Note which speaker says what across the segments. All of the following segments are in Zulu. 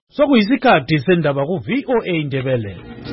Speaker 1: Sokuyisikhathi sendaba ku-VOA Indebele.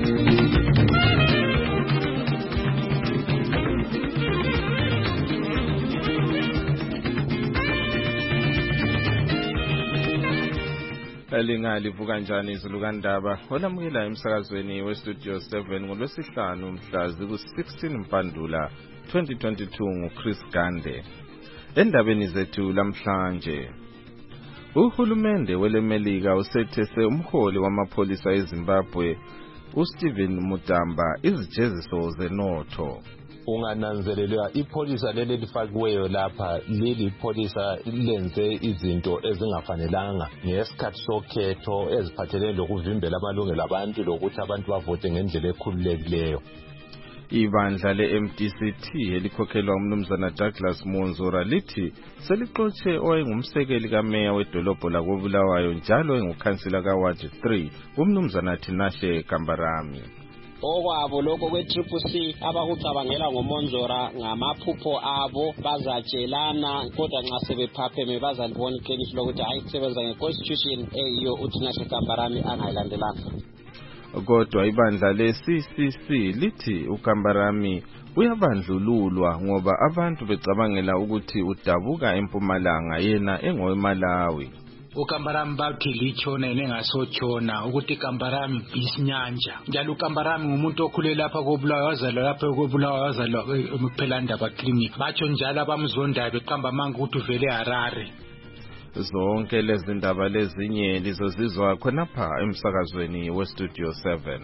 Speaker 2: Lingalivuka kanjani izulu kandaba olamukela emsakazweni westudio 7 ngolwesihlanu mhla ziku-16 Mpandula 2022 nguChris Gande. Endabeni zethu lamhlanje, uhulumende welemelika usethese umholi wamapholisa eZimbabwe uStephen Mutamba izijeziso zenotho.
Speaker 3: Ungananzelelwa ipholisa leli lifakiweyo lapha leli pholisa lenze izinto ezingafanelanga ngesikhathi sokhetho eziphathelene lokuvimbela amalungelo abantu lokuthi abantu bavote ngendlela ekhululekileyo.
Speaker 2: Ibandla le-MDCT elikhokhelwa umnumzana Douglas Monzora lithi selixotshe owayengumsekeli kameya wedolobho lakoBulawayo njalo engukhansila kaWard 3 umnumzana Tinashe Kambarami.
Speaker 4: Okwabo lokho kwe-CCC abakucabangela ngoMonzora ngamaphupho abo bazatshelana kodwa nxa sebephapheme bazalibona iqiniso lokuthi hayi kusebenza nge-constitution eyiyo uTinashe Kambarami angayilandelanga.
Speaker 2: Kodwa ibandla le-CCC lithi uKambarami uyabandlululwa ngoba abantu becabangela ukuthi udabuka eMpumalanga yena engoweMalawi.
Speaker 5: uKambarami bathi lichona nengasotshona ukuthi uKambarami isinyanja njalo uKambarami ngumuntu okhule lapha koBulawayo wazalwa lapha koBulawayo wazalwa eMphelandaba clinic batsho njalo abamzondayo beqamba manga ukuthi uvele eHarare.
Speaker 2: Zonke lezi ndaba lezinye lizozizwa khonapha emsakazweni westudio 7.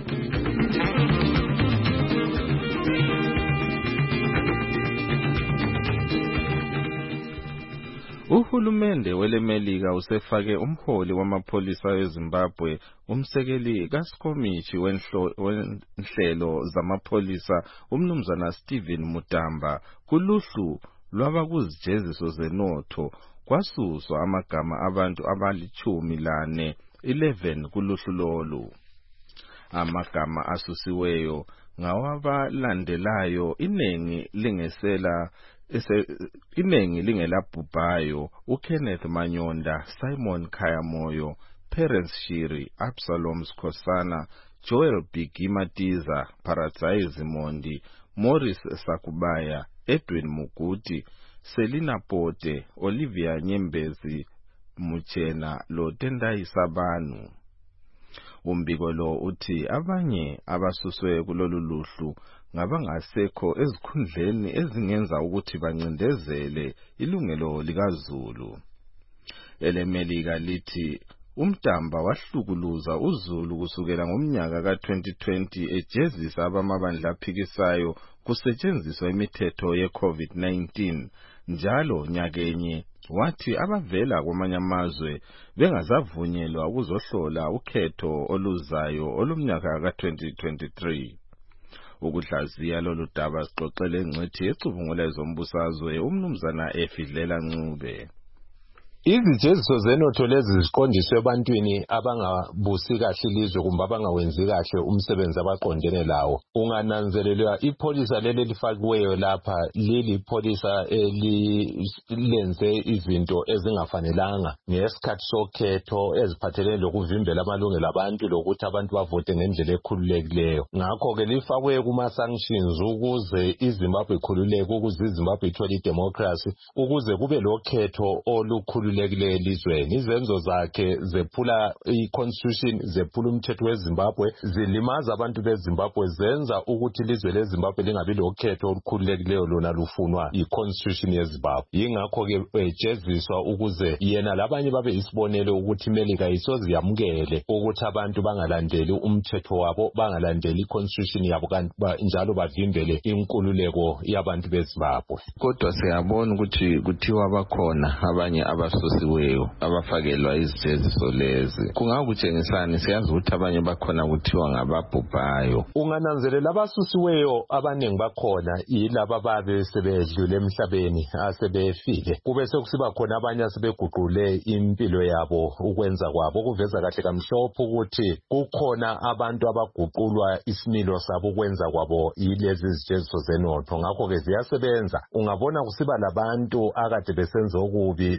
Speaker 2: Uhulumende welemelika usefake umholi wamapholisa eZimbabwe umsekeli kaSkomichi wenhlelo zamapholisa umnumzana Stephen Mutamba kuluhlu lwabakuzijeziso zenotho. Kwasuswa amagama abantu abali-11 kuluhlu lolu. Amagama asusiweyo ngawabalandelayo iningi lingelabhubhayo uKenneth Manyonda, Simon Khayamoyo, Perence Shiri, Absalom Skhosana, Joel Bigimatiza, Paradise Mondi, Morris Sakubaya, Edwin Muguti, Selina Pote, Olivia Nyembezi Muchena lo Tendai Sabanu. Umbiko lo uthi abanye abasuswe kulolu luhlu ngabangasekho ezikhundleni ezingenza ukuthi bancindezele ilungelo likaZulu. Elemelika lithi uMtamba wahlukuluza uZulu kusukela ngomnyaka ka-2020 ejezisa abamabandla aphikisayo kusetshenziswa imithetho ye-COVID-19 njalo nyakenye wathi abavela kwamanye amazwe bengazavunyelwa ukuzohlola ukhetho oluzayo olumnyaka ka-2023. Ukuhlaziya lolu daba sixoxele ingcithi ecubungula ezombusazwe umnumzana Efidlela Ncube.
Speaker 3: Izijeziso zenotho lezi ziqondiswe ebantwini abangabusi kahle ilizwe kumbe abangawenzi kahle umsebenzi abaqondene lawo. Ungananzelelwa ipholisa leli lifakiweyo lapha leli pholisa lenze izinto ezingafanelanga ngesikhathi sokhetho eziphathelene lokuvimbela amalungelo abantu lokuthi abantu bavote ngendlela ekhululekileyo. Ngakho-ke lifakwe kuma-sanctions ukuze iZimbabwe ikhululeke, ukuze iZimbabwe ithole idemocracy, ukuze kube lokhetho olukhulu elizweni. Izenzo zakhe zephula i-constitution, zephula umthetho weZimbabwe, zilimaza abantu beZimbabwe, zenza ukuthi ilizwe leZimbabwe lingabi lokhetho olukhululekileyo lona lufunwa i-constitution yeZimbabwe. Yingakho-ke ejeziswa ukuze yena labanye babe isibonelo ukuthi imelika isoze yamukele ukuthi abantu bangalandeli umthetho wabo, bangalandeli i-constitution yabo kanti njalo bavimbele inkululeko yabantu beZimbabwe.
Speaker 2: Kodwa siyabona ukuthi kuthiwa bakhona abanye abasusiweyo abafakelwa izijeziso lezi. Kungakutshengisani? Siyazi ukuthi abanye bakhona kuthiwa ngababhubhayo.
Speaker 3: Ungananzelela abasusiweyo abaningi bakhona yilaba babe sebedlule emhlabeni asebefile. Kube sekusiba khona abanye asebeguqule impilo yabo ukwenza kwabo kuveza kahle kamhlophe ukuthi kukhona abantu abaguqulwa isimilo sabo ukwenza kwabo yilezi izijeziso zenotho. Ngakho ke ziyasebenza. Ungabona kusiba labantu akade besenza okubi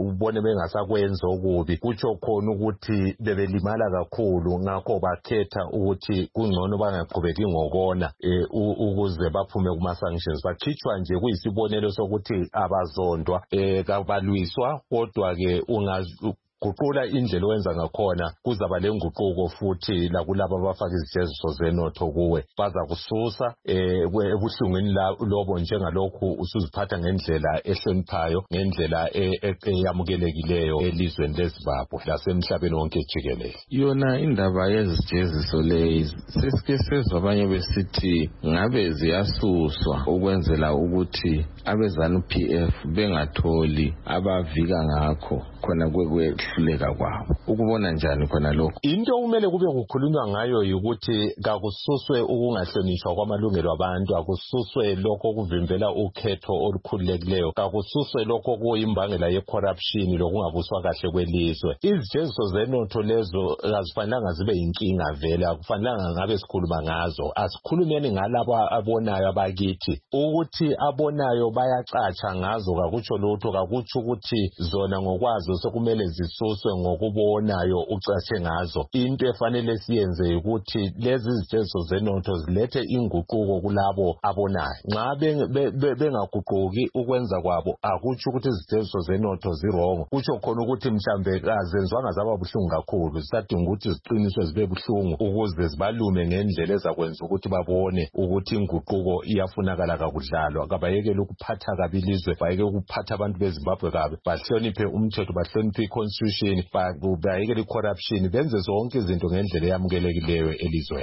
Speaker 3: ubone bengasakwenza okubi kutsho khona ukuthi bebelimala kakhulu ngakho bakhetha ukuthi kungcono bangaqhubeki ngokona ukuze baphume kuma sanctions bakhitshwa nje kuyisibonelo sokuthi abazondwa kabalwiswa kodwa ke guqula indlela owenza ngakhona kuzaba lenguquko futhi lakulabo abafaka izijeziso zenotho kuwe baza kususa ebuhlungwini lobo njengalokhu usuziphatha ngendlela ehloniphayo ngendlela eyamukelekileyo elizweni leZimbabwe lasemhlabeni wonke jikelele.
Speaker 2: Yona indaba yezijeziso lezi sesike sezwa abanye besithi ngabe ziyasuswa ukwenzela ukuthi abezanu PF bengatholi abavika ngakho khona hluleka kwabo. Ukubona njani khona lokho?
Speaker 3: Into kumele kube kukhulunywa ngayo ukuthi kakususwe ukungahlonishwa kwamalungelo abantu, akususwe lokho kuvimbela ukhetho olukhululekileyo, kakususwe lokho kuyimbangela ye-corruption lokungabuswa kahle kwelizwe. Izijeziso zenotho lezo azifanelanga zibe yinkinga vele, akufanelanga ngabe sikhuluma ngazo. Asikhulumeni ngalabo abonayo abakithi ukuthi abonayo bayacatsha ngazo kakutsho lutho, kakutsho ukuthi zona ngokwazo sokumele zisuswe ngokubonayo ucatshe ngazo. Into efanele siyenze ukuthi lezi zijeziso zenotho zilethe inguquko kulabo abonayo. Nxa bengaguquki ukwenza kwabo akutsho ukuthi izijeziso zenotho zirongo, kutsho khona ukuthi mhlambe kazenzwanga zaba buhlungu kakhulu, zisadinga ukuthi ziqiniswe zibe buhlungu ukuze zibalume ngendlela ezakwenza ukuthi babone ukuthi inguquko iyafunakala kakudlalwa. Kabayekele ukuphatha kabi ilizwe, bayeke ukuphatha abantu beZimbabwe kabi, bahloniphe umthetho, bahloniphe i-constitution, bayekele i-corruption, benze zonke izinto ngendlela eyamukelekileyo elizweni.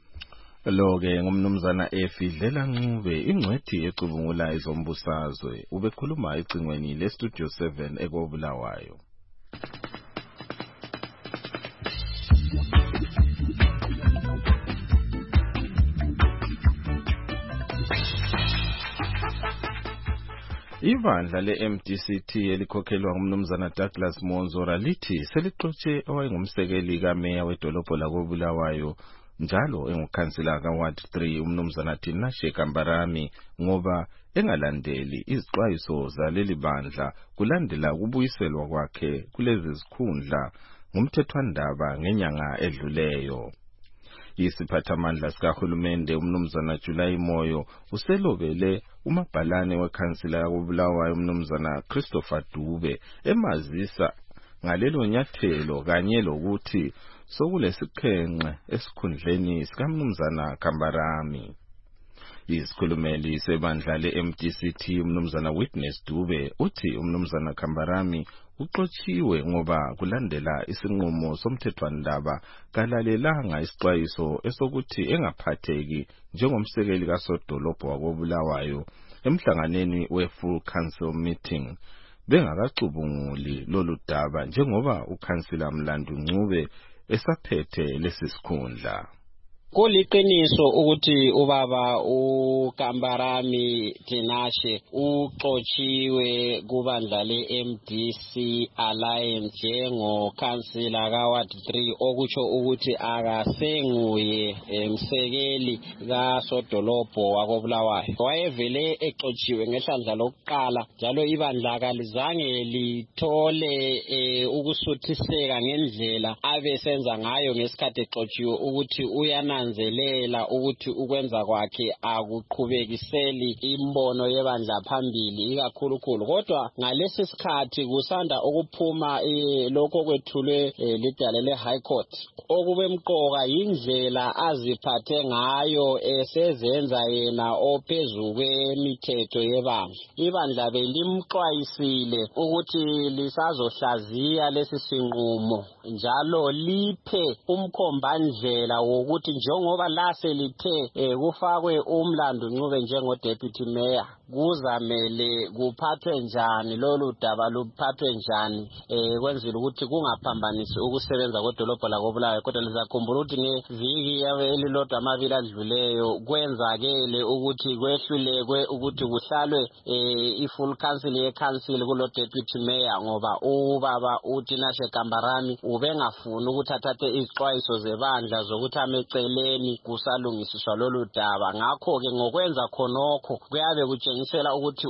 Speaker 2: Lo-ke ngumnumzana Efidlela Ncube, ingcwethi ecubungula izombusazwe, ubekhuluma ecingweni leStudio 7 eKobulawayo. Ibandla le-MDCT elikhokhelwa ngumnumzana Douglas Monzora lithi selixotshe owayengumsekeli kameya wedolobho lakoBulawayo njalo engukhansila kaWard 3 umnumzana Tinashe Kambarami ngoba engalandeli izixwayiso zaleli bandla kulandela kubuyiselwa kwakhe kulezi zikhundla ngumthethwandaba ngenyanga edluleyo. Isiphathamandla sikahulumende umnumzana July Moyo uselobele umabhalane wekhansila yakoBulawayo umnumzana Christopher Dube emazisa ngalelo nyathelo kanye lokuthi sokulesiqhenqe esikhundleni sikamnumzana Kambarami. Isikhulumeli sebandla le-MDCT umnumzana Witness Dube uthi umnumzana Kambarami uxotshiwe ngoba kulandela isinqumo somthethwandaba kalalelanga isixwayiso esokuthi engaphatheki njengomsekeli kasodolobho wakoBulawayo emhlanganeni we-full council meeting bengakacubunguli lolu daba njengoba ukhansila Mlandu Ncube esaphethe lesi sikhundla.
Speaker 4: Kuliqiniso ukuthi ubaba uKambarami Tinashe uxotshiwe kubandla le-MDC Alliance njengokhansila kaWard 3 okutsho ukuthi akasenguye umsekeli kasodolobho wakoBulawayo. Wayevele exotshiwe ngehlandla lokuqala njalo ibandla kalizange lithole ukusuthiseka ngendlela abesenza ngayo ngesikhathi exotshiwe ukuthi uyananzelela ukuthi ukwenza kwakhe akuqhubekiseli imbono yebandla phambili ikakhulukhulu. Kodwa ngalesi sikhathi kusanda ukuphuma lokho kwethulwe lidale le-High Court okube mqoka indlela aziphathe ngayo esezenza yena ophezu kwemithetho yebandla. Ibandla belimxwayisile ukuthi lisazohlaziya lesi sinqumo njalo liphe umkhombandlela wokuthi njengoba laselithe kufakwe uMlandu Ncube njengo-deputy mayor kuzamele kuphathwe njani lolu daba luphathwe njani kwenzela ukuthi kungaphambanisi ukusebenza kwedolobho lakoBulawayo. Kodwa lizakhumbula ukuthi ngeviki elilodwa amabili adluleyo kwenzakele ukuthi kwehlulekwe ukuthi kuhlalwe i-full council ye-council kulo deputy mayor ngoba ubaba uTinashe Kambarami ubengafuni ukuthi athathe izixwayiso zebandla zokuthi amecele eceleni kusalungisiswa lolu daba. Ngakho ke ngokwenza khonokho kuyabe kutshengisela ukuthi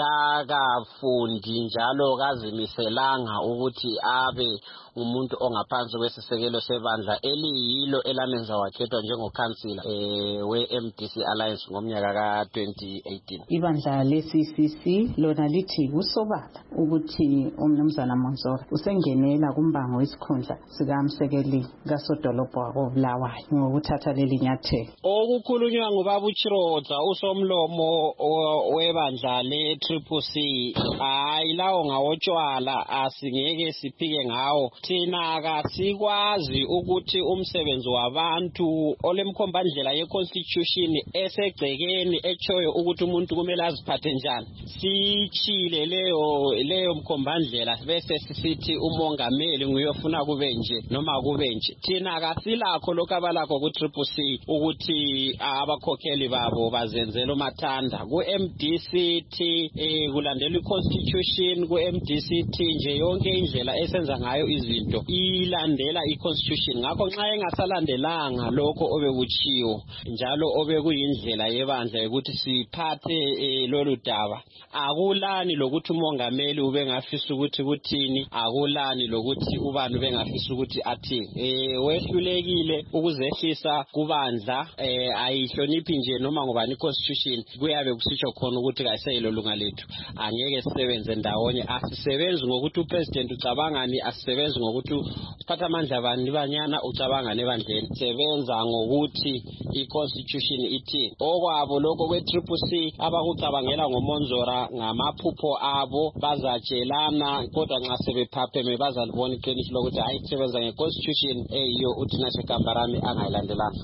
Speaker 4: kakafundi njalo kazimiselanga ukuthi abe umuntu ongaphansi kwesisekelo sebandla eliyilo elamenza wakhethwa njengokhansila we-MDC Alliance ngomnyaka ka-2018.
Speaker 6: Ibandla le-CCC lona lithi kusobala ukuthi umnumzana Monzora usengenela kumbango wesikhundla sikamsekeli kasodolobha wakobulawayo ngokuthatha leli nyathelo.
Speaker 4: Okukhulunywa ngubaba uChirodza usomlomo webandla le-CCC hayi lawo ngawotshwala asingeke siphike ngawo. Thina kasikwazi ukuthi umsebenzi wabantu olemkhombandlela ye-Constitution esegcekeni echoyo ukuthi umuntu kumele aziphathe njani. Sichile leyo mkhombandlela bese sisithi umongameli nguyofuna kube nje noma kube nje. Thina kasilakho lokabalakho ku-CCC ukuthi abakhokheli babo bazenzela umathanda. Ku-MDCT kulandela i-Constitution, ku-MDCT nje yonke indlela esenza ngayo izinto ilandela i-Constitution. Ngakho nxa engasalandelanga lokho obekuchiwo njalo obekuyindlela yebandla ukuthi siphathe lolu daba, akulani lokuthi umongameli ubengafisa ukuthi kuthini, akulani lokuthi ubani ubengafisa ukuthi athini. Wehlulekile ukuzehlisa kubandla, ayihloniphi nje noma ngobani i-Constitution kuyabe kusitsho khona ukuthi kayiseyilo lunga lethu. Angeke sisebenze ndawonye, asisebenzi ngokuthi upresident ucabangani, asisebenzi ngokuthi uphatha amandla abantu banyana ucabangane ebandleni. Sebenza ngokuthi i-Constitution ithini. Okwabo lokho kwe-CCC abakucabangela ngoMonzora ngamaphupho abo, bazatshelana kodwa nxa sebephapheme bazalibona iqiniso lokuthi hayi sebenza nge-Constitution eyiyo uthi nasekambarami angayilandelanga.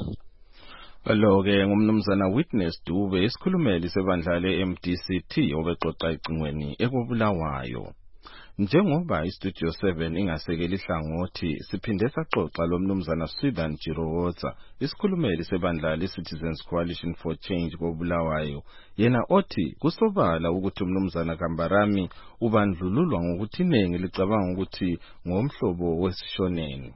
Speaker 7: Lo-ke ngumnumzana Witness Dube, isikhulumeli sebandla le-MDCT obexoxa ecingweni ekobulawayo. Njengoba iStudio 7 ingasekeli ihlangothi, siphinde saxoxa lo mnumzana Sudan Jirowotsa, isikhulumeli sebandla le-Citizens Coalition for Change kobulawayo, yena othi kusobala ukuthi umnumzana Kambarami ubandlululwa ngokuthi iningi licabanga ukuthi ngomhlobo wesishoneni.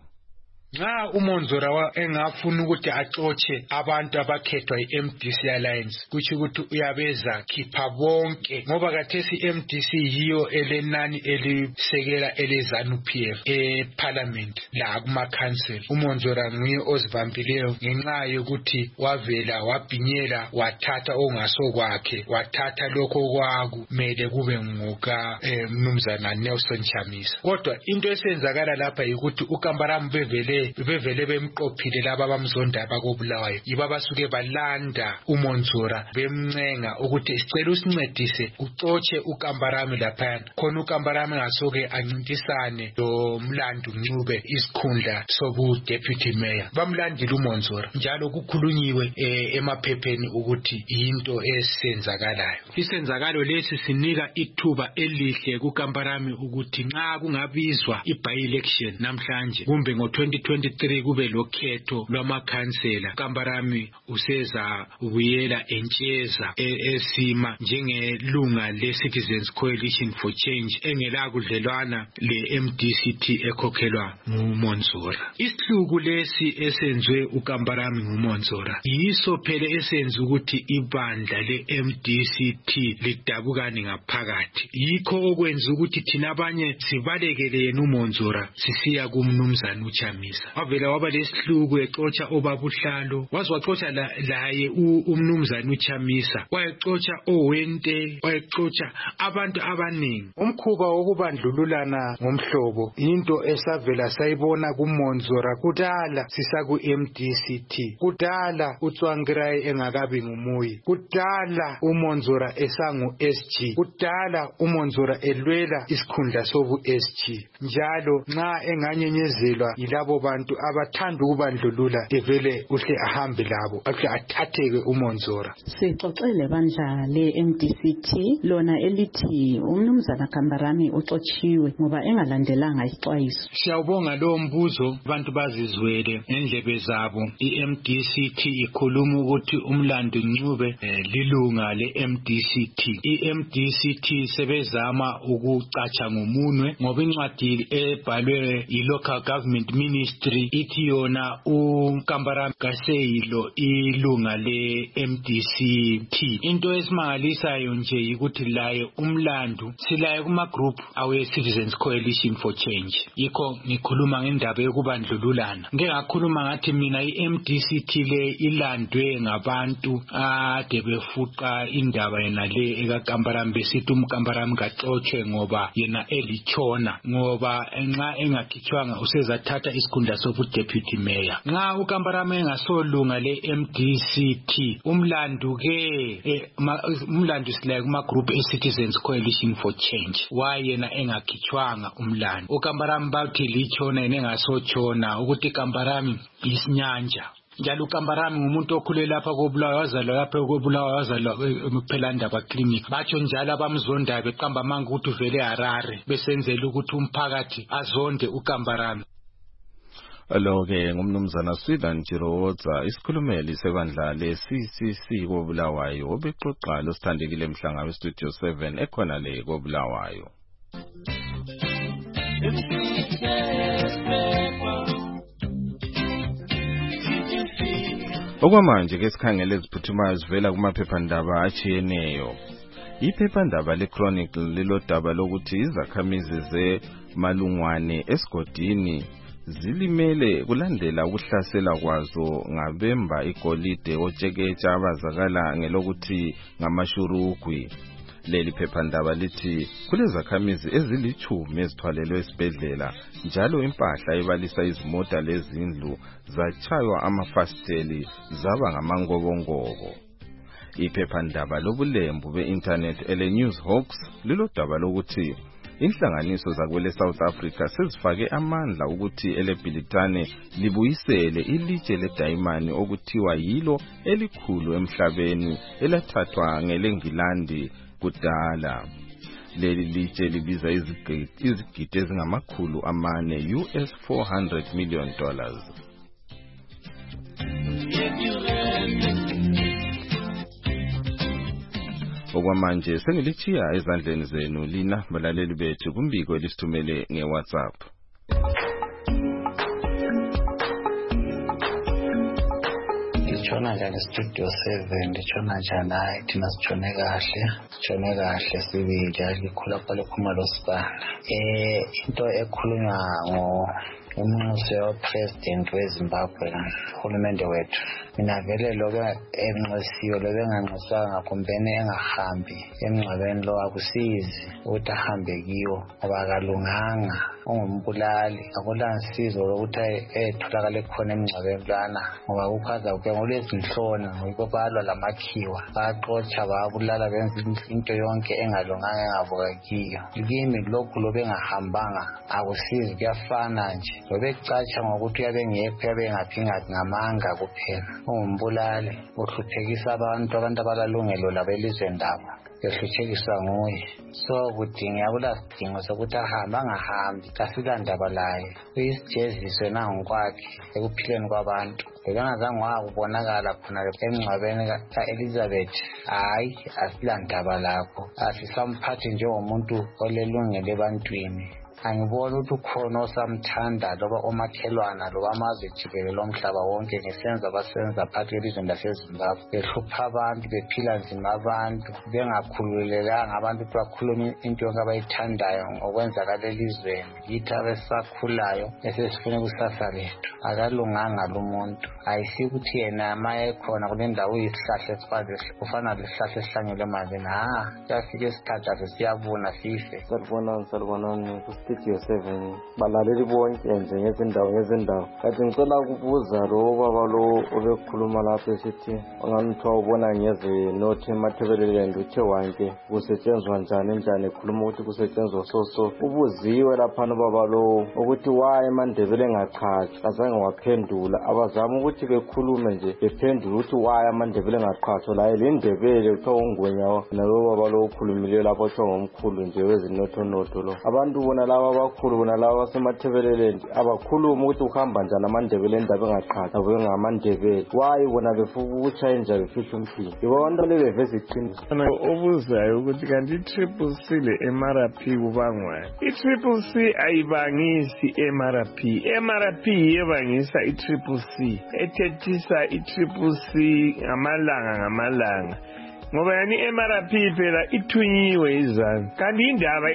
Speaker 5: Nxa uMonzora engafuna ukuthi axotshe abantu abakhethwa i-MDC Alliance, kuthi ukuthi uyabeza khipha bonke, ngoba kathesi i-MDC yiyo elenani elisekela eleZANU-PF eParliament la kuma-council. uMonzora nguye ozibambileyo ngenxa yokuthi wavela wabhinyela wathatha ongasokwakhe, wathatha lokho kwakumele kube nguka mnumzana Nelson Chamisa. Kodwa into esenzakala lapha yikuthi uKambarami bevele bemqophile laba abamzonda bakobulawayo, yiba basuke balanda uMonzora bemncenga ukuthi sicela usincedise ucotshe uKambarami laphana, khona uKambarami ngasoke ancintisane lo mlando Ncube isikhundla sobu deputy mayor. Bamlandile uMonzora njalo kukhulunyiwe emaphepheni ukuthi into esenzakalayo. Isenzakalo lesi sinika ithuba elihle kuKambarami ukuthi nxa kungabizwa i-by-election namhlanje kumbe ngo-2023 kube lokhetho lwamakhansela, Kambarami useza ubuyela entsheza esima njengelunga le-Citizens Coalition for Change engelakudlelwana le-MDCT ekhokhelwa nguMonzora. Isihluku lesi esenzwe uKambarami nguMonzora yiso phela esenza ukuthi ibandla le-MDCT lidabukane ngaphakathi. Yikho okwenza ukuthi thina abanye sibalekele yena uMonzora sisiya kumnumzana uChamisa. Wavela waba lesihluku exotsha obabuhlalo, wazoxotsha laye umnumzana uChamisa, wayexotsha oWente, wayexotsha abantu abaningi. Umkhuba wokubandlululana ngomhlobo into esavela sayibona kuMonzora kudala sisaku MDCT, kudala uTsvangirai engakabi ngumuyi, kudala uMonzora esangu SG, kudala uMonzora elwela isikhundla sobu SG. Njalo nxa enganyenyezelwa yilabo bantu abathanda ukubandlulula evele uhle ahambe labo ahle athatheke uMonzora.
Speaker 6: Sixoxele bandla le-MDCT lona elithi umnumzana Kambarami uxotshiwe ngoba engalandelanga ixwayiso.
Speaker 5: Siyawubonga lo mbuzo, abantu bazizwele ngendlebe zabo. I-MDCT ikhuluma ukuthi umlando Ncube lilunga le-MDCT. I-MDCT sebezama ukucatsha ngomunwe ngoba incwadi ebhalwe yi-Local Government Minister history ithi yona uKambarami kaseyilo ilunga le MDC-T. Into esimangalisayo nje ukuthi laye umlandu silaye kuma group awe Citizens Coalition for Change. Yikho ngikhuluma ngendaba yokubandlululana. Ngeke ngakhuluma ngathi mina iMDC-T le ilandwe ngabantu ade befuqa indaba yena le ekaKambarami besithi uMkambarami kaxoxwe ngoba yena elichona ngoba nxa engakhitshwanga usezathatha isikhundla sobu deputy mayor. Nxa uKambarami engasolunga le MDC-T umlandu ke umlandu silaye kuma group eCitizens Coalition for Change. Wayena engakhitshwanga umlandu. uKambarami bathi lichona yena engasochona ukuthi uKambarami isinyanja. Njalo uKambarami ngumuntu okhule lapha koBulawayo wazalwa lapha koBulawayo wazalwa eMphelandaba clinic. Batsho njalo abamzondayo beqamba manga ukuthi uvele Harare besenzela ukuthi umphakathi azonde uKambarami.
Speaker 7: Lo-ke ngumnumzana Swithan Jiroza isikhulumeli sebandla le-CCC koBulawayo obexoxa losithandekile Mhlanga weStudio 7 ekhona le koBulawayo. Okwamanje ke sikhangele iziphuthumayo zivela kumaphephandaba achiyeneyo. Iphephandaba leChronicle lilodaba lokuthi izakhamizi zeMalungwane esigodini zilimele kulandela ukuhlasela kwazo ngabemba igolide otsheketsha abazakala ngelokuthi ngamashurugwi. Leli phephandaba lithi kulezakhamizi ezili10 ezithwalelwe esibhedlela njalo impahla ebalisa izimota lezindlu zachaywa amafasteli zaba ngamangobongobo. Iphephandaba lobulembu be-internet ele-Newshawks lilodaba lokuthi inhlanganiso zakwele South Africa sezifake amandla ukuthi eleBhilitane libuyisele ilitshe ledayimani okuthiwa yilo elikhulu emhlabeni elathathwa ngelengilandi kudala. Leli litshe libiza izigidi ezingamakhulu amane US $400 million. Okwamanje sengilichiya ezandleni zenu lina balaleli bethu kumbiko elisithumele ngeWhatsApp.
Speaker 8: Ndichona njani Studio 7 ndichona njani hayi thina sichone kahle sibili alikhula phela khumalo sibana into ekhulunywa uMnumzane President weZimbabwe uhulumende wethu mina vele lokho enxesiyo lobenganxesanga kumbene engahambi emngcwabeni lo akusizi ukuthi ahambe kiwo ngoba kalunganga ungumbulali akulansizo lokuthi etholakale khona emngcwabeni lana ngoba ukhaza ke ngolezinhlona ngokubalwa lamakhiwa baxotsha babulala benza into yonke engalunganga engavuka kiyo kimi lokho lobengahambanga akusizi kuyafana nje lobecatsha ngokuthi uyabengekho yabengaphingathi ngamanga kuphela ungumbulali uhluphekisa abantu abalalungelo labelizweni labo ehluthekiswa nguye so kudinga kulasidingo sokuthi ahambe angahambi kasilandaba laye uyisijeziso nangokwakhe ekuphileni kwabantu bekangazange wakubonakala khona emngcwabeni kaElizabeth hayi asilandaba lakho asisamphathi njengomuntu olelungelo ebantwini angibona ukuthi ukhona osamthanda loba omakhelwana loba amazwe jikelele lomhlaba wonke ngesenza abasenza phakathi kwelizweni laseZimbabwe behlupha abantu bephila nzima abantu bengakhululelanga abantu ukuthi bakhulume into yonke abayithandayo ngokwenzakala elizweni yithi abesakhulayo esesifuna ikusasa lethu akalunganga lo muntu ayisi ukuthi yena maye khona kulendawo uyisihlahla esifaze ufana lesihlahla esihlanyelwe emanzini kuyafika isikhathi siyabuna sife
Speaker 9: salibona Studio 7 balaleli bonke nje ngezindawo kathi ngicela ukubuza lo baba lo obekhuluma lapha esithi onganithiwa ubona ngeze nothi emathebeleleni uthe wanke kusetshenzwa njani ekhuluma ukuthi kusetshenzwa so ubuziwe lapha baba lo ukuthi waye eMandebele engaqhatsha azange waphendula abazama ukuthi bekhulume nje bephendula ukuthi waye eMandebele engaqhatsha la elindebele kuthiwa ungwenya nalo baba lo ukhulumile lapho kuthiwa ngomkhulu nje wezinotho lo abantu bona la laba abakhulu bona laba basemathebeleleni abakhuluma ukuthi uhamba njani amandebele endaba engaqhaza abuye ngamandebele wayi bona befuka ukutshayenja befihla umphini yibo abantu lebeveza iqiniso
Speaker 10: obuzayo ukuthi kanti i-triple C le-MRP kubangwani i-triple C ayibangisi MRP MRP yebangisa i-triple C ethethisa i-triple C ngamalanga ngoba yani i-MRP phela ithunyiwe izanu kanti indaba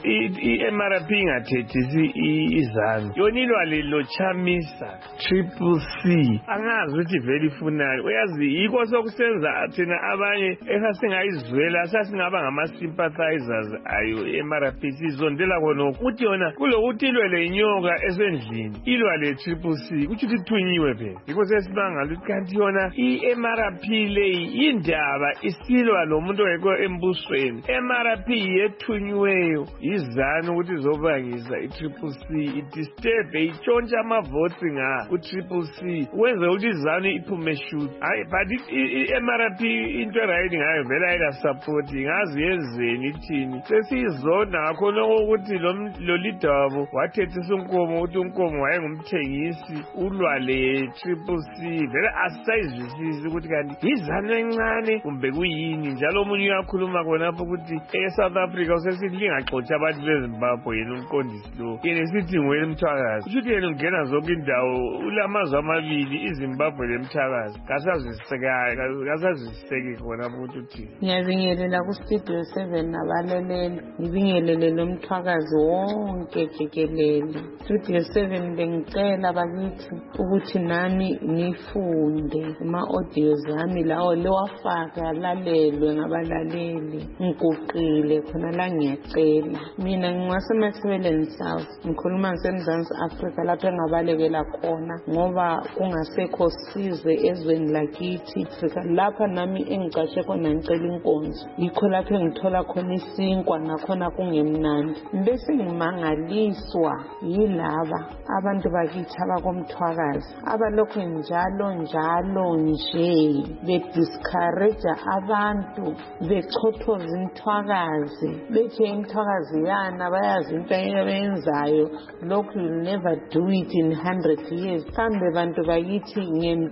Speaker 10: i-MRP ingathethisi izanu yona ilwa lelochamisa triple C angazi ukuthi vele ifunani uyazi yikho sokusenza thina abanye esasingayizwela sasingaba ngama-sympathizers ayo i-MRP sizondela khonokho ukuthi yona kulokuthi ilwe lenyoka esendlini ilwa le-triple C kuthi ukuthi ithunyiwe phela yikho sesibangala ukuthi kanti yona i-MRP leyi indaba silwa lo muntu ongekho embusweni MRP yethunyiweyo izanu ukuthi izobangisa i-triple C idisturbe itshontsha amavotes nga ku-triple C wenze ukuthi izanu iphume shoot hayi but i-MRP into right ngayo vele ayila-support ngazi yenzeni ithini sesiyizonda ngakho lokho ukuthi lo leader wabo wathethisa unkomo ukuthi unkomo wayengumthengisi ulwa le-triple C vele asisayizwisisi ukuthi kanti izanu encane kumbe kuyini njalo omunye uyakhuluma khonapho ukuthi e-South Africa usesithi lingaxotsha abantu beZimbabwe yena umqondisi lo yena sithi nguyena Mthwakazi kusho ukuthi yena ungena zonke indawo ulamazwe amabili iZimbabwe leMthwakazi kasazwisiseki khonapho ukuthi uthini.
Speaker 11: Ngiyabingelela ku-Studio 7 nabalaleli ngibingelele lo Mthwakazi wonke jikelele. Studio 7 bengicela bakithi ukuthi nami nifunde ama-audio zami lawo lewafaka lalelwe ngabalaleli ngiguqile khona la ngiyacela mina ngingasemathebeleni South ngikhuluma ngisemzansi Afrika lapho engabalekela khona ngoba kungasekho size ezweni lakithi Afrika lapha nami engicashe khona ngicela inkonzo yikho lapho engithola khona isinkwa nakhona kungemnandi bese ngimangaliswa yilaba abantu bakithi abakomthwakazi abalokho njalo nje bediscourage abantu bechothoza imthwakazi bethi imthwakazi yana bayazi into ayenzayo lokhu you'll never do it in 100 years kambe bantu bakithi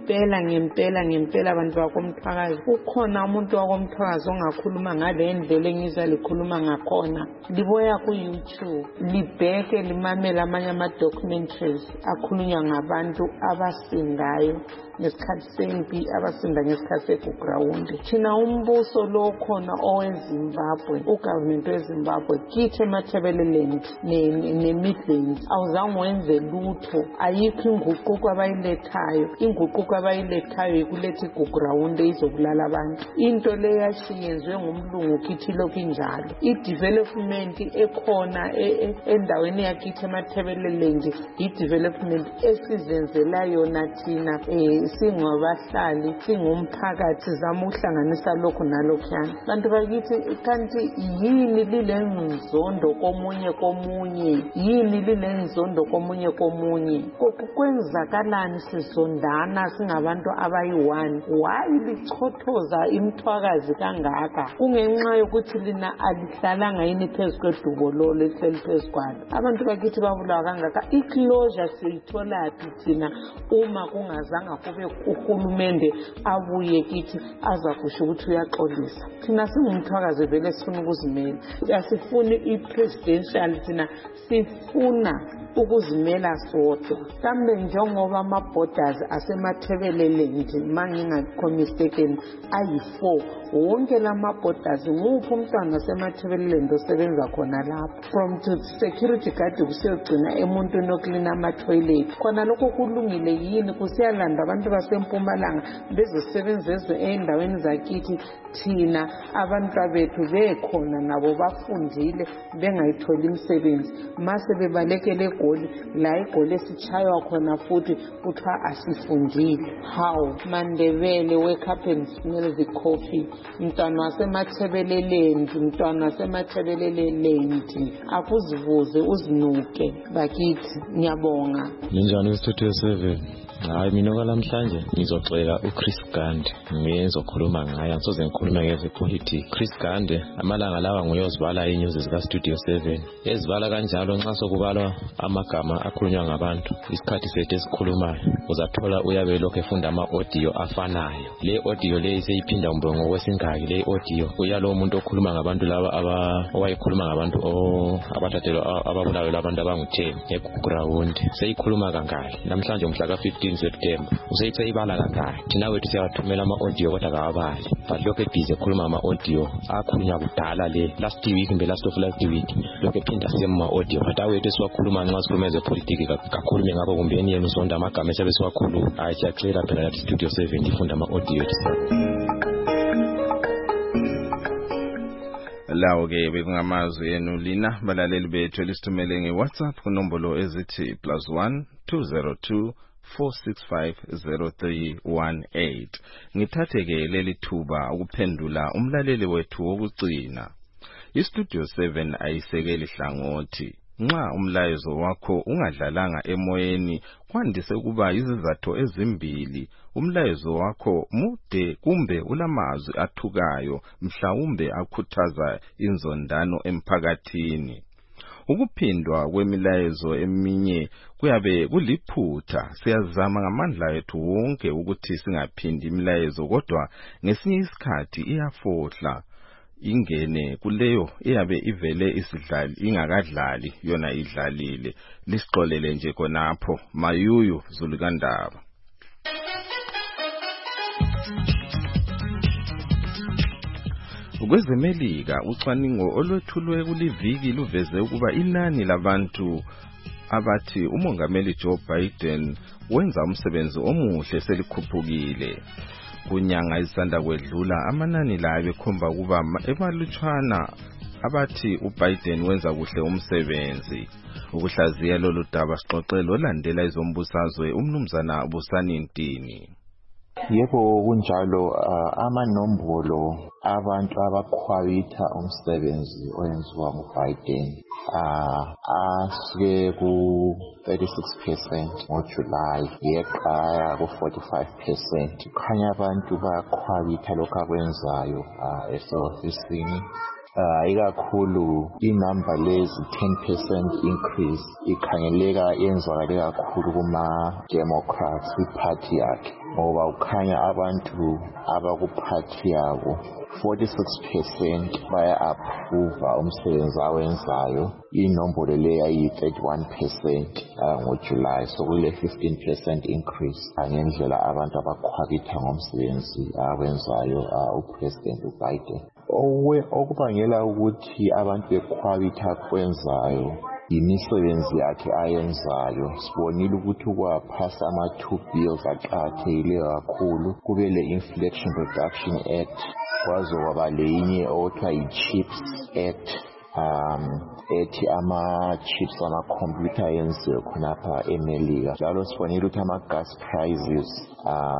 Speaker 11: ngempela abantu bakomthwakazi ukhona umuntu wakomthwakazi ongakhuluma ngale ndlela engizwa likhuluma ngakhona liboya ku YouTube libheke limamela amanye ama-documentaries akhulunywa ngabantu abasindayo ngesikhathi sempi abasinda ngesikhathi sekugrawundi thina umbuso lo khona oweZimbabwe ugovernment weZimbabwe kithi emathebeleland ne-Midlands awuzange wenze lutho ayikho inguquko abayilethayo ikuletha igugrawundi izobulala abantu into le yashiyenzwe ngumlungu kithi lokhu injalo i-development ekhona endaweni yakithi emathebeleland i-development esizenzela yona thina singobahlali singumphakathi zama uhlanganisa lokhu nalokhuyana bantu bakithi kanti yini lilenzondo komunye kwenzakalani sizondana singabantu abayi-1 why lichothoza imthwakazi kangaka kungenxa yokuthi lina alihlalanga yini phezu kwedubo lolo ehleli phezu kwalo abantu bakithi babulawa kangaka iclosure siyitholaphi thina uma kungazanga kube uhulumende abuye kithi aza kusho ukuthi uyaxolisa thina singumthwakazi vele sifuna ukuzimela asifuni i-presidential thina sifuna ukuzimela sodwa kambe njengoba ama-borders asemathebeleland mangingakho mistaken ayi-4 wonke lama-borders nguphi umntwana asemathebeleland osebenza khona lapho from to security guard kusiyogcina emuntwini oklina ama-toilet khona lokho kulungile yini kusiyalanda abantu basempumalanga bezosebenza endaweni zakithi thina abantwabethu bekhona nabo bafundile bengayitholi imisebenzi mase bebalekele egoli la igoli esitshaywa khona futhi kuthiwa asifundile how Mandebele wake up and smell the coffee mntwana wasemathebelelendi akuzivuze uzinuke bakithi ngiyabonga
Speaker 12: ninjani Studio 7 Hayi mina kwalamhlanje ngizoxela uChris Gande ngizokhuluma ngaye angisoze ngikhuluma ngezepolitics. Chris Gande amalanga lawa nguye ozibala inews zika Studio 7 ezibala kanjalo nxa sokubalwa amagama akhulunywa ngabantu isikhathi sethu esikhulumayo uzathola uyabe lokho efunda ama-audio afanayo. Le audio le iseyiphinda ngokwesingaki le audio uyalo umuntu okhuluma ngabantu laba owayekhuluma ngabantu abathathelwa ababulawe labantu abangu-10 eground seyikhuluma kangaki namhlanje umhla ka-15 September useyibala kangaki thina wethu siyawathumela ama-audio kodwa kawabali but lokho ebhizi ekhuluma ama-audio akhulunywa kudala le last week lokho ephinda siyema-audio but awethu esiwakhuluma nxa sikhuluma ezepolitiki kakhulume ngabo kumbeni yenu sonke amagama esiyabe siwakhuluma hayi siyaxela phela lathi Studio 7 ifunda ama-audio
Speaker 7: lawo ke bekungamazwi enu lina balaleli bethu elisithumele ngeWhatsApp kunombolo ezithi +1 202 4650318. Ngithathe ke leli thuba ukuphendula umlaleli wethu wokugcina. iStudio 7 ayisekeli hlangothi. Nxa umlayezo wakho ungadlalanga emoyeni kwandise kuba izizathu ezimbili. Umlayezo wakho mude kumbe ulamazwi athukayo mhlawumbe akhuthaza inzondano emphakathini. Ukuphindwa kwemilayezo eminye kuyabe kuliphutha. Siyazama ngamandla ethu wonke ukuthi singaphindi imilayezo kodwa ngesinye isikhathi iyafohla ingene kuleyo eyabe ivele isidlali ingakadlali yona idlalile. Lisixolele nje khonapho. Mayuyu Zulukandaba. Kwezemelika ucwaningo olwethulwe kuliviki luveze ukuba inani labantu abathi umongameli Joe Biden wenza umsebenzi omuhle selikhuphukile. Kunyanga isanda kwedlula amanani la bekhomba kuba emalutshwana abathi uBiden wenza kuhle umsebenzi. Ukuhlaziya lolu daba sixoxelo landela izombusazwe umnumzana Busani Ntini.
Speaker 13: Yebo kunjalo amanombolo abantu abakhwabitha umsebenzi oyenziwa nguBiden asuke ku 36% ngoJuly yeqaya ku 45%. Kukhanya abantu bayakhwabitha lokho akwenzayo esofisini. Ikakhulu inamba lezi 10% increase ikhangeleka yenzakale kakhulu kuma-Democrats iparty yakhe ngoba ukhanya abantu abakuphathi yabo 46% baya-approva umsebenzi awenzayo. Inombolo le yayi-31% ngoJuly, so kule 15% increase ngendlela abantu abakhwabitha ngomsebenzi awenzayo uPresident uBiden. Okubangela ukuthi abantu bekhwabitha kwenzayo imisebenzi yakhe ayenzayo. Sibonile ukuthi ukwaphasa ama-2 bills aqakathekileyo kakhulu. Kube le-Inflation Reduction Act, kwaze kwaba leyinye okuthiwa yi-Chips Act ethi ama-chips amakhompyutha ayenziwe khonapha eMelika. Njalo sibonile ukuthi ama-gas prices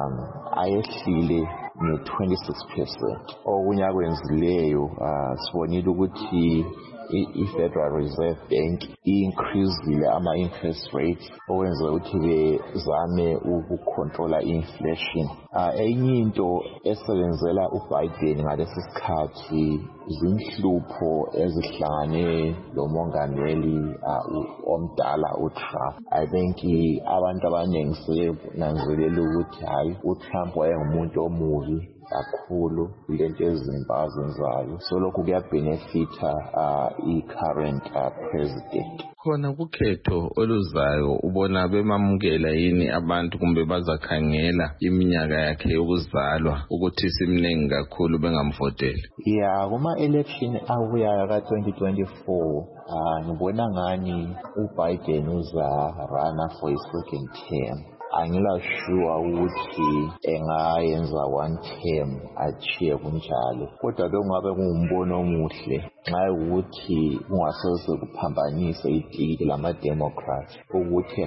Speaker 13: ayehlile nge-26%. Okunye akwenzileyo sibonile ukuthi i-Federal Reserve Bank increasile ama-interest rates okwenza ukuthi bezame ukucontrola i-inflation. Enye into esebenzela uBiden ngalesi sikhathi zinhlupho ezihlangane lomongameli omdala uTrump. I think abantu abaningi sebenanzelela ukuthi hayi uTrump wayengumuntu omubi kakhulu kulento ezimbi azenzayo, so lokhu kuyabenefita i-current president.
Speaker 2: Khona kukhetho oluzayo ubona bemamukela yini abantu kumbe bazakhangela iminyaka yakhe yokuzalwa ukuthi simningi kakhulu bengamvoteli?
Speaker 13: Kuma-election abuyayo ka-2024 ngibona ngani uBiden uza-rana for his second term. Angila sure ukuthi engayenza one term achiye kunjalo, kodwa bengabe kungumbono omuhle nxa ukuthi kungasose kuphambanise itikiti lama-Democrats ukuthi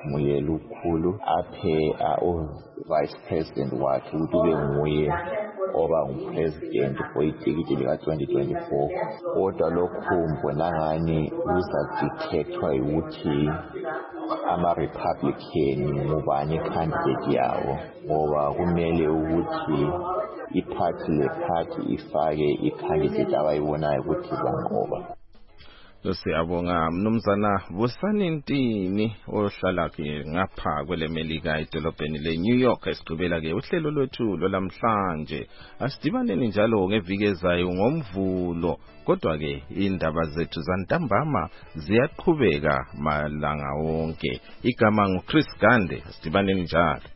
Speaker 13: engaziphumulela ukhulu aphe vice president wakhe ukuthi ube nguye oba ngupresident for itikiti lika-2024 kodwa lokhu mbona ngani kuzadictathwa ukuthi ama-Republican ngubani candidate yawo ngoba kumele ukuthi iphathi lephathi ifake i-candidate abayibonayo ukuthi banqoba.
Speaker 7: Siyabonga mnumzana Busani Ntini ohlala ke ngapha kwele Melika edolobheni leNew York esigqibela ke uhlelo lwethu lwamhlanje. Asidibaneni njalo ngeviki ezayo ngoMvulo kodwa ke indaba zethu zantambama ziyaqhubeka malanga wonke. Igama nguChris Gande, asidibaneni njalo.